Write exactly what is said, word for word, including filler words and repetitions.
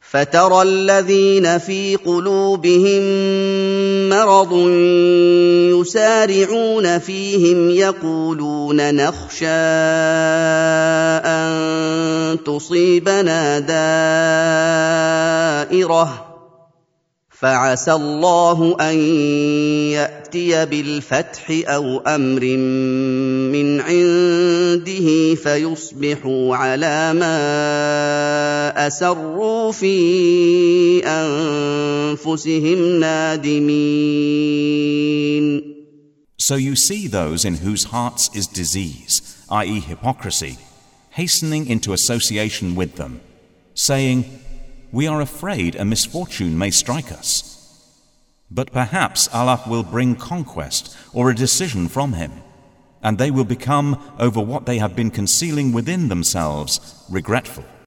فترى الذين في قلوبهم مرض يسارعون فيهم يقولون نخشى أن تصيبنا دائرة فعسى الله أن يأتي بالفتح أو أمر من عنده فيصبحوا على ما أسروا في أنفسهم نادمين. So you see those in whose hearts is disease, that is hypocrisy, hastening into association with them, saying, "We are afraid a misfortune may strike us." But perhaps Allah will bring conquest or a decision from Him, and they will become, over what they have been concealing within themselves, regretful.